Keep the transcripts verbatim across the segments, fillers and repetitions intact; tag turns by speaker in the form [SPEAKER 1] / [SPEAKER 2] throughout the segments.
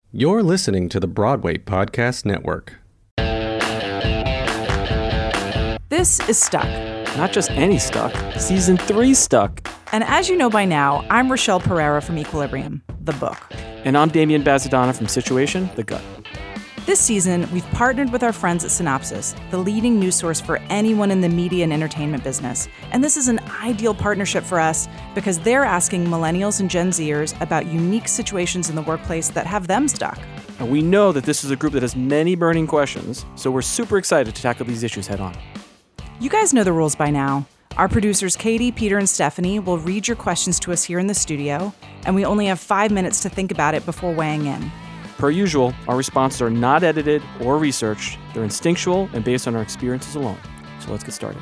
[SPEAKER 1] You're listening to the Broadway Podcast Network.
[SPEAKER 2] This is Stuck.
[SPEAKER 3] Not just any Stuck, season three Stuck.
[SPEAKER 2] And as you know by now, I'm Rochelle Pereira from Equilibrium, the book.
[SPEAKER 3] And I'm Damian Bazadonna from Situation, the gut.
[SPEAKER 2] This season, we've partnered with our friends at Synopsys, the leading news source for anyone in the media and entertainment business. And this is an ideal partnership for us because they're asking millennials and Gen Zers about unique situations in the workplace that have them stuck.
[SPEAKER 3] And we know that this is a group that has many burning questions, so we're super excited to tackle these issues head on.
[SPEAKER 2] You guys know the rules by now. Our producers Katie, Peter, and Stephanie will read your questions to us here in the studio, and we only have five minutes to think about it before weighing in.
[SPEAKER 3] Per usual, our responses are not edited or researched. They're instinctual and based on our experiences alone. So let's get started.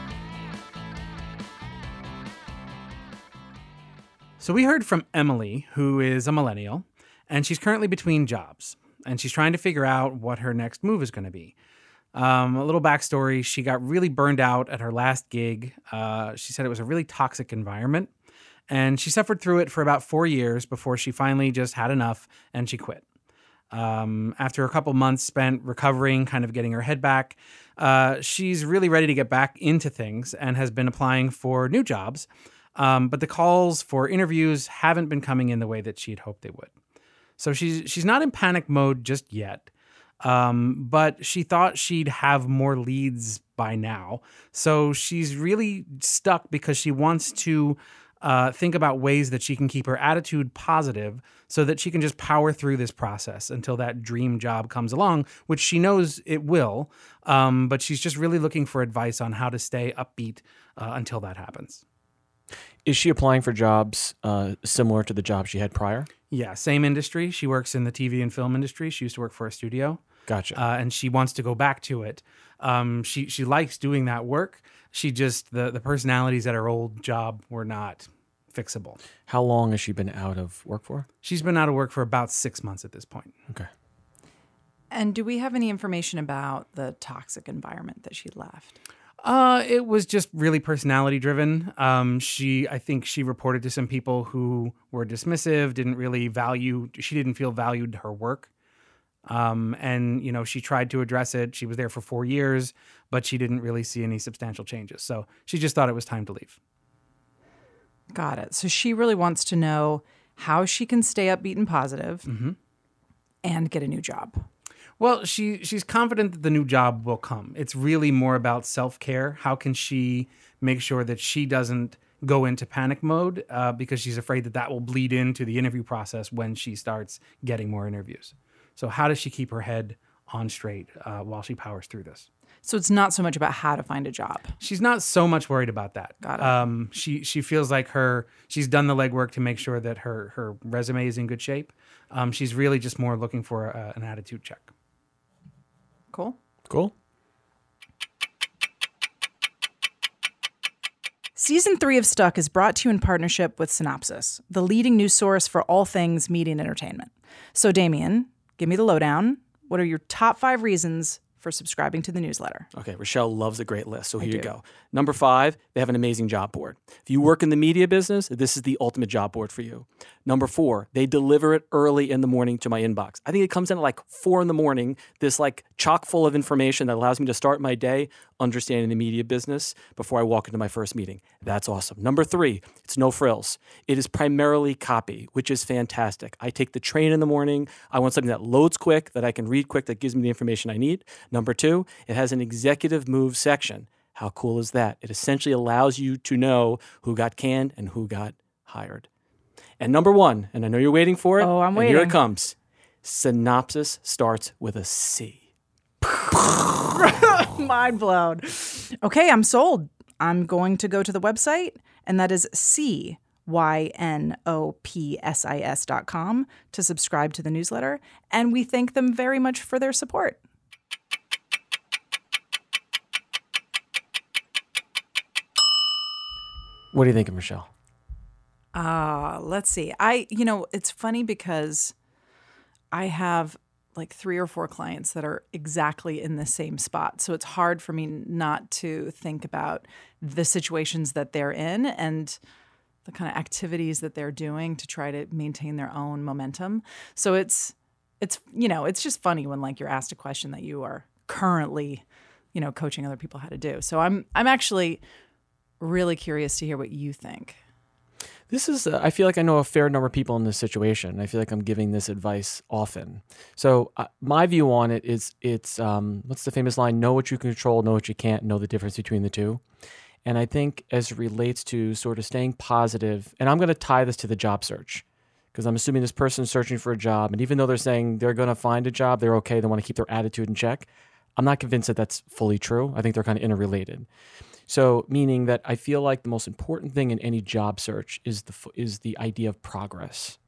[SPEAKER 4] So we heard from Emily, who is a millennial, and she's currently between jobs, and she's trying to figure out what her next move is going to be. Um, a little backstory, she got really burned out at her last gig. Uh, she said it was a really toxic environment, and she suffered through it for about four years before she finally just had enough and she quit. Um, after a couple months spent recovering, kind of getting her head back, uh, she's really ready to get back into things and has been applying for new jobs. Um, but the calls for interviews haven't been coming in the way that she'd hoped they would. So she's she's not in panic mode just yet, um, but she thought she'd have more leads by now. So she's really stuck because she wants to Uh, think about ways that she can keep her attitude positive so that she can just power through this process until that dream job comes along, which she knows it will. Um, but she's just really looking for advice on how to stay upbeat uh, until that happens.
[SPEAKER 3] Is she applying for jobs uh, similar to the job she had prior?
[SPEAKER 4] Yeah, same industry. She works in the T V and film industry. She used to work for a studio.
[SPEAKER 3] Gotcha.
[SPEAKER 4] Uh, and she wants to go back to it. Um, she she likes doing that work. She just, the, the personalities at her old job were not fixable.
[SPEAKER 3] How long has she been out of work for?
[SPEAKER 4] She's been out of work for about six months at this point.
[SPEAKER 3] Okay.
[SPEAKER 2] And do we have any information about the toxic environment that she left?
[SPEAKER 4] Uh, it was just really personality driven. Um, she, I think she reported to some people who were dismissive, didn't really value, she didn't feel valued her work. Um, and, you know, she tried to address it. She was there for four years, but she didn't really see any substantial changes. So she just thought it was time to leave.
[SPEAKER 2] Got it. So she really wants to know how she can stay upbeat and positive
[SPEAKER 4] Mm-hmm.
[SPEAKER 2] and get a new job.
[SPEAKER 4] Well, she she's confident that the new job will come. It's really more about self-care. How can she make sure that she doesn't go into panic mode uh, because she's afraid that that will bleed into the interview process when she starts getting more interviews. So how does she keep her head on straight uh, while she powers through this?
[SPEAKER 2] So it's not so much about how to find a job.
[SPEAKER 4] She's not so much worried about that.
[SPEAKER 2] Got it.
[SPEAKER 4] Um, she she feels like her she's done the legwork to make sure that her her resume is in good shape. Um, she's really just more looking for a, an attitude check.
[SPEAKER 2] Cool.
[SPEAKER 3] Cool.
[SPEAKER 2] Season three of Stuck is brought to you in partnership with Synopsys, the leading news source for all things media and entertainment. So, Damian, give me the lowdown. What are your top five reasons for subscribing to the newsletter?
[SPEAKER 3] Okay, Rochelle loves a great list, so
[SPEAKER 2] I
[SPEAKER 3] here you
[SPEAKER 2] do.
[SPEAKER 3] go. Number five, they have an amazing job board. If you work in the media business, this is the ultimate job board for you. Number four, they deliver it early in the morning to my inbox. I think it comes in at like four in the morning, this like chock full of information that allows me to start my day understanding the media business before I walk into my first meeting. That's awesome. Number three, it's no frills. It is primarily copy, which is fantastic. I take the train in the morning. I want something that loads quick, that I can read quick, that gives me the information I need. Number two, it has an executive move section. How cool is that? It essentially allows you to know who got canned and who got hired. And number one, and I know you're waiting for it.
[SPEAKER 2] Oh, I'm
[SPEAKER 3] and
[SPEAKER 2] waiting.
[SPEAKER 3] Here it comes. Synopsys starts with a C.
[SPEAKER 2] Mind blown. Okay, I'm sold. I'm going to go to the website, and that is C Y N O P S I S dot com to subscribe to the newsletter. And we thank them very much for their support.
[SPEAKER 3] What do you think of Michelle?
[SPEAKER 2] Uh, let's see. I, you know, it's funny because I have like three or four clients that are exactly in the same spot. So it's hard for me not to think about the situations that they're in and the kind of activities that they're doing to try to maintain their own momentum. So it's it's, you know, it's just funny when like you're asked a question that you are currently, you know, coaching other people how to do. So I'm I'm actually really curious to hear what you think.
[SPEAKER 3] This is, uh, I feel like I know a fair number of people in this situation. I feel like I'm giving this advice often. So uh, my view on it is it's, um, what's the famous line? Know what you can control, know what you can't, know the difference between the two. And I think as it relates to sort of staying positive, and I'm going to tie this to the job search, because I'm assuming this person is searching for a job. And even though they're saying they're going to find a job, they're okay, they want to keep their attitude in check. I'm not convinced that that's fully true. I think they're kind of interrelated. So meaning that I feel like the most important thing in any job search is the is the idea of progress.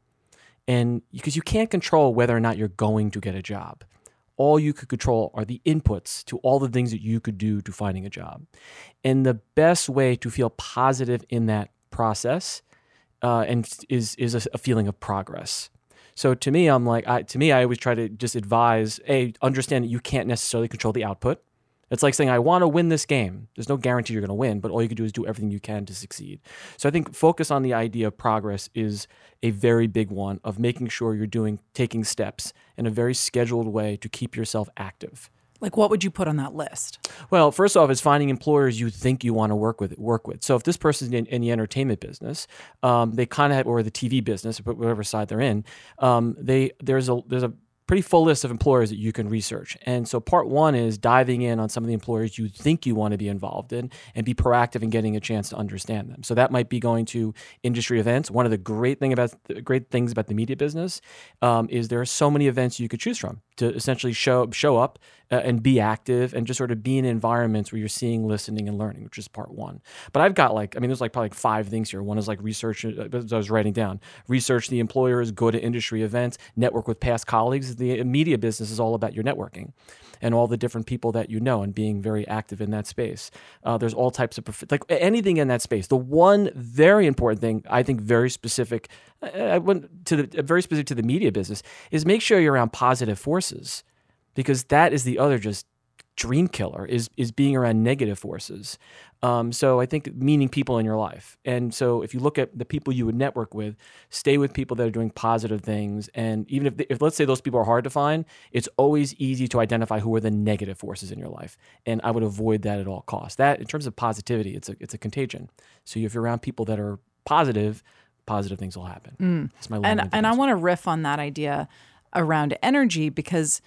[SPEAKER 3] And because you can't control whether or not you're going to get a job. All you could control are the inputs to all the things that you could do to finding a job. And the best way to feel positive in that process uh, and is is a, a feeling of progress. So to me, I'm like, I, to me, I always try to just advise, A, understand that you can't necessarily control the output. It's like saying, I want to win this game. There's no guarantee you're going to win, but all you can do is do everything you can to succeed. So I think focus on the idea of progress is a very big one, of making sure you're doing, taking steps in a very scheduled way to keep yourself active.
[SPEAKER 2] Like, what would you put on that list?
[SPEAKER 3] Well, first off, it's finding employers you think you want to work with. Work with. So if this person's in, in the entertainment business, um, they kind of have, or the T V business, whatever side they're in, um, they there's a there's a pretty full list of employers that you can research. And so part one is diving in on some of the employers you think you want to be involved in and be proactive in getting a chance to understand them. So that might be going to industry events. One of the great thing about the great things about the media business um, is there are so many events you could choose from to essentially show show up uh, and be active and just sort of be in environments where you're seeing, listening, and learning, which is part one. But I've got like, I mean, there's like probably like five things here. One is like research, as I was writing down, research the employers, go to industry events, network with past colleagues. The media business is all about your networking and all the different people that you know and being very active in that space. Uh, there's all types of, prof- like anything in that space. The one very important thing, I think very specific, I went to the, very specific to the media business, is make sure you're around positive forces, because that is the other just dream killer, is is being around negative forces. Um, so I think meeting people in your life. And so if you look at the people you would network with, stay with people that are doing positive things. And even if, they, if let's say those people are hard to find, it's always easy to identify who are the negative forces in your life. And I would avoid that at all costs. That, in terms of positivity, it's a it's a contagion. So if you're around people that are positive, positive things will happen.
[SPEAKER 2] Mm.
[SPEAKER 3] That's my
[SPEAKER 2] and and I want to riff on that idea around energy, because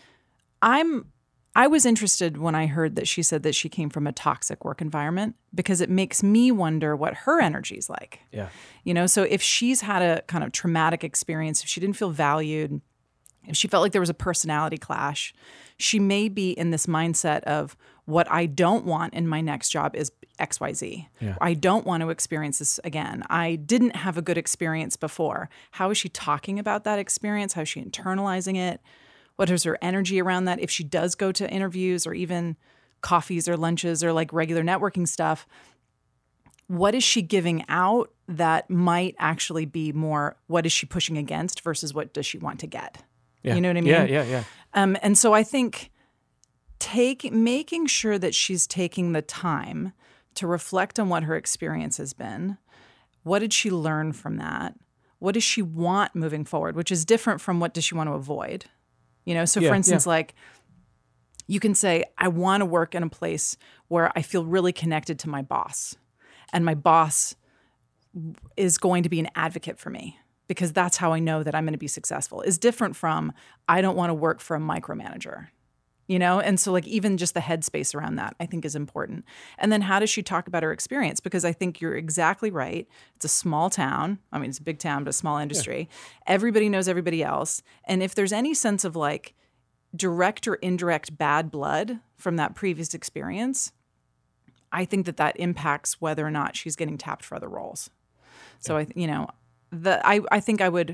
[SPEAKER 2] I'm I was interested when I heard that she said that she came from a toxic work environment, because it makes me wonder what her energy is like.
[SPEAKER 3] Yeah.
[SPEAKER 2] You know, so if she's had a kind of traumatic experience, if she didn't feel valued, if she felt like there was a personality clash, she may be in this mindset of, what I don't want in my next job is X Y Z.
[SPEAKER 3] Yeah.
[SPEAKER 2] I don't want to experience this again. I didn't have a good experience before. How is she talking about that experience? How is she internalizing it? What is her energy around that? If she does go to interviews or even coffees or lunches or like regular networking stuff, what is she giving out that might actually be more, what is she pushing against versus what does she want to get?
[SPEAKER 3] Yeah.
[SPEAKER 2] You know what I mean?
[SPEAKER 3] Yeah, yeah, yeah.
[SPEAKER 2] Um, and so I think take making sure that she's taking the time to reflect on what her experience has been. What did she learn from that? What does she want moving forward, which is different from what does she want to avoid? You know, so
[SPEAKER 3] Yeah,
[SPEAKER 2] for instance,
[SPEAKER 3] yeah.
[SPEAKER 2] like you can say, I want to work in a place where I feel really connected to my boss, and my boss is going to be an advocate for me, because that's how I know that I'm going to be successful, is different from, I don't want to work for a micromanager, you know? And so like even just the headspace around that, I think is important. And then how does she talk about her experience? Because I think you're exactly right. It's a small town. I mean, it's a big town, but a small industry. Yeah. Everybody knows everybody else. And if there's any sense of like direct or indirect bad blood from that previous experience, I think that that impacts whether or not she's getting tapped for other roles. So I, you know, the I, I think I would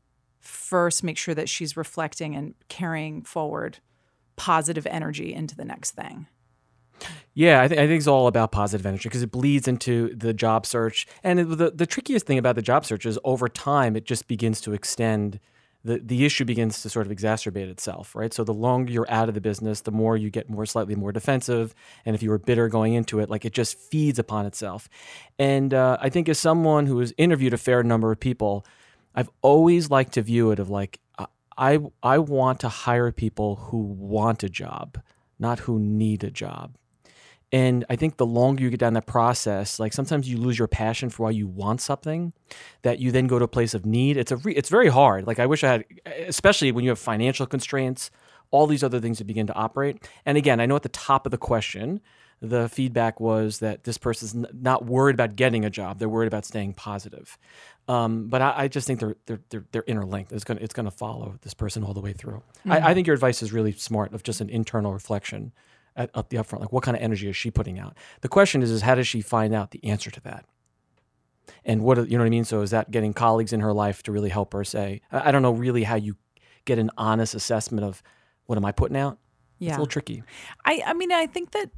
[SPEAKER 2] first make sure that she's reflecting and carrying forward positive energy into the next thing.
[SPEAKER 3] Yeah, I, th- I think it's all about positive energy, because it bleeds into the job search. And it, the, the trickiest thing about the job search is over time, it just begins to extend. The, the issue begins to sort of exacerbate itself, right? So the longer you're out of the business, the more you get more slightly more defensive. And if you were bitter going into it, like it just feeds upon itself. And uh, I think as someone who has interviewed a fair number of people, I've always liked to view it of like, uh, I I want to hire people who want a job, not who need a job. And I think the longer you get down that process, like sometimes you lose your passion for why you want something, that you then go to a place of need. It's a re- it's very hard. Like I wish I had, especially when you have financial constraints, all these other things that begin to operate. And again, I know at the top of the question, the feedback was that this person's n- not worried about getting a job; they're worried about staying positive. Um, but I, I just think they're they're they're, they're interlinked. It's gonna it's gonna follow this person all the way through. Mm-hmm. I, I think your advice is really smart of just an internal reflection. At, up the upfront, like what kind of energy is she putting out? The question is, is how does she find out the answer to that? And what, you know what I mean? So is that getting colleagues in her life to really help her say, I, I don't know really how you get an honest assessment of what am I putting out?
[SPEAKER 2] Yeah.
[SPEAKER 3] It's a little tricky.
[SPEAKER 2] I, I mean, I think that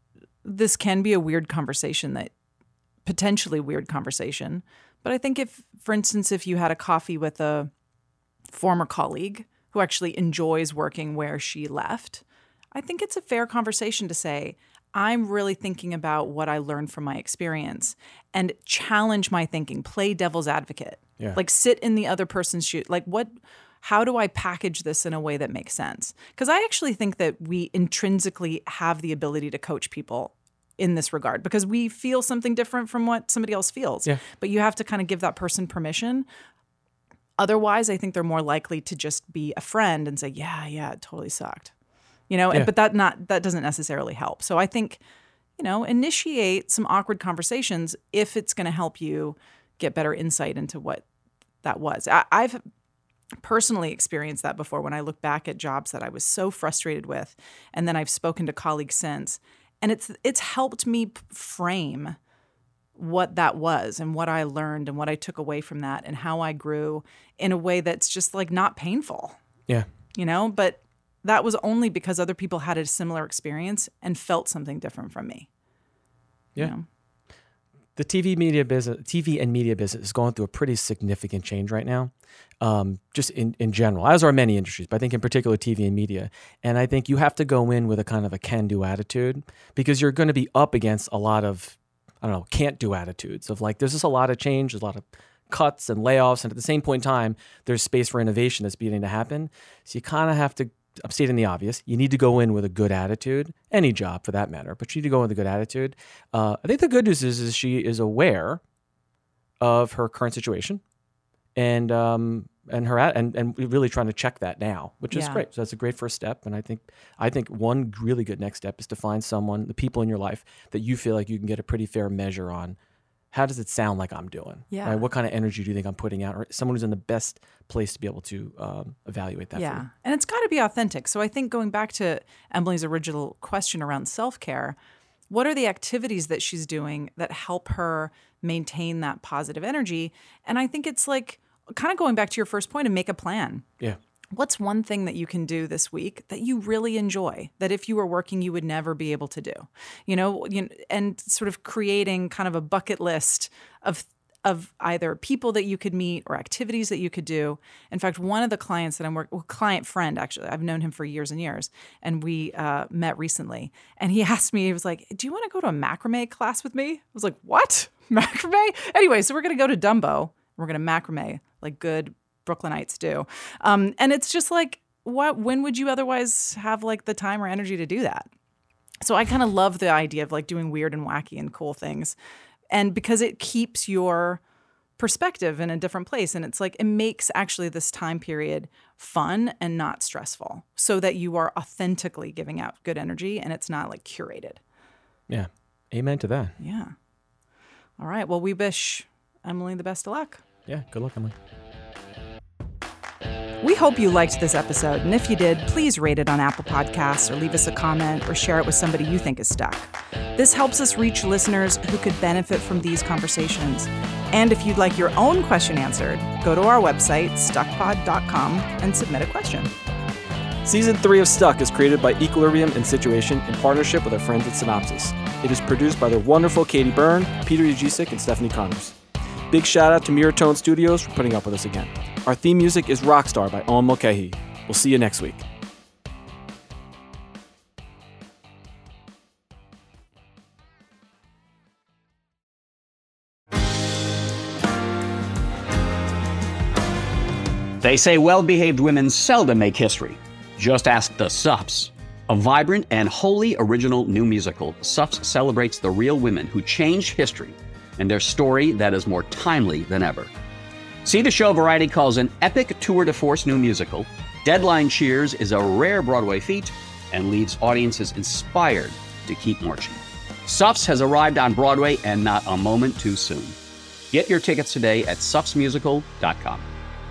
[SPEAKER 2] this can be a weird conversation, that potentially weird conversation. But I think if, for instance, if you had a coffee with a former colleague who actually enjoys working where she left, I think it's a fair conversation to say, I'm really thinking about what I learned from my experience and challenge my thinking, play devil's advocate,
[SPEAKER 3] Yeah.
[SPEAKER 2] like sit in the other person's shoes. Like what, how do I package this in a way that makes sense? Because I actually think that we intrinsically have the ability to coach people in this regard because we feel something different from what somebody else feels.
[SPEAKER 3] Yeah.
[SPEAKER 2] But you have to kind of give that person permission. Otherwise, I think they're more likely to just be a friend and say, yeah, yeah, it totally sucked. You know,
[SPEAKER 3] Yeah.
[SPEAKER 2] and, but that not that doesn't necessarily help. So I think, you know, initiate some awkward conversations if it's going to help you get better insight into what that was. I, I've personally experienced that before when I look back at jobs that I was so frustrated with, and then I've spoken to colleagues since, and it's it's helped me frame what that was and what I learned and what I took away from that and how I grew in a way that's just like not painful.
[SPEAKER 3] Yeah.
[SPEAKER 2] You know, but that was only because other people had a similar experience and felt something different from me.
[SPEAKER 3] Yeah.
[SPEAKER 2] You know?
[SPEAKER 3] The T V media business, T V and media business is going through a pretty significant change right now, um, just in, in general, as are many industries, but I think in particular T V and media. And I think you have to go in with a kind of a can-do attitude because you're going to be up against a lot of, I don't know, can't-do attitudes of like, there's just a lot of change, there's a lot of cuts and layoffs, and at the same point in time, there's space for innovation that's beginning to happen. So you kind of have to, I'm stating the obvious, you need to go in with a good attitude, any job for that matter, but you need to go in with a good attitude. Uh, I think the good news is, is she is aware of her current situation and um, and her at, and and really trying to check that now, which is
[SPEAKER 2] Yeah.
[SPEAKER 3] great. So that's a great first step. And I think I think one really good next step is to find someone, the people in your life that you feel like you can get a pretty fair measure on. How does it sound like I'm doing?
[SPEAKER 2] Yeah.
[SPEAKER 3] Right? What kind of energy do you think I'm putting out? Or someone who's in the best place to be able to um, evaluate that for
[SPEAKER 2] Yeah.
[SPEAKER 3] you.
[SPEAKER 2] And it's got to be authentic. So I think going back to Emily's original question around self-care, what are the activities that she's doing that help her maintain that positive energy? And I think it's like kind of going back to your first point and make a plan.
[SPEAKER 3] Yeah.
[SPEAKER 2] What's one thing that you can do this week that you really enjoy, that if you were working, you would never be able to do? You know, you know, and sort of creating kind of a bucket list of of either people that you could meet or activities that you could do. In fact, one of the clients that I'm working, well, client friend, actually, I've known him for years and years, and we uh, met recently. And he asked me, he was like, do you want to go to a macrame class with me? I was like, what? Macrame? Anyway, so we're going to go to Dumbo. We're going to macrame, like good Brooklynites do. Um, and it's just like, what, when would you otherwise have like the time or energy to do that? So I kind of love the idea of like doing weird and wacky and cool things. And because it keeps your perspective in a different place. And it's like, it makes actually this time period fun and not stressful so that you are authentically giving out good energy and it's not like curated.
[SPEAKER 3] Yeah. Amen to that.
[SPEAKER 2] Yeah. All right. Well, we wish Emily the best of luck.
[SPEAKER 3] Yeah. Good luck, Emily.
[SPEAKER 2] We hope you liked this episode, and if you did, please rate it on Apple Podcasts or leave us a comment or share it with somebody you think is stuck. This helps us reach listeners who could benefit from these conversations. And if you'd like your own question answered, go to our website, stuck pod dot com, and submit a question.
[SPEAKER 3] Season three of Stuck is created by Equilibrium and Situation in partnership with our friends at Synopsis. It is produced by the wonderful Katie Byrne, Peter Ujicic, and Stephanie Connors. Big shout out to Miratone Studios for putting up with us again. Our theme music is Rockstar by Owen Mulcahy. We'll see you next week.
[SPEAKER 5] They say well-behaved women seldom make history. Just ask the Suffs. A vibrant and wholly original new musical, Suffs celebrates the real women who changed history and their story that is more timely than ever. See the show Variety calls an epic tour de force new musical. Deadline cheers is a rare Broadway feat and leaves audiences inspired to keep marching. Suffs has arrived on Broadway and not a moment too soon. Get your tickets today at suffs musical dot com.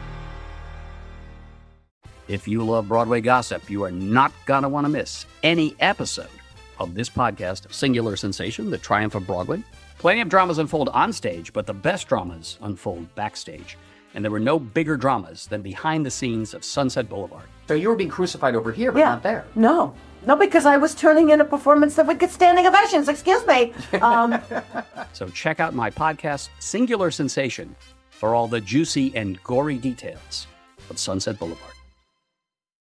[SPEAKER 5] If you love Broadway gossip, you are not going to want to miss any episode of this podcast, Singular Sensation, The Triumph of Broadway. Plenty of dramas unfold on stage, but the best dramas unfold backstage. And there were no bigger dramas than behind the scenes of Sunset Boulevard. So you were being crucified over here, but
[SPEAKER 6] yeah.
[SPEAKER 5] not there.
[SPEAKER 6] No. No, because I was turning in a performance that would get standing ovations. Excuse me. Um,
[SPEAKER 5] so check out my podcast, Singular Sensation, for all the juicy and gory details of Sunset Boulevard.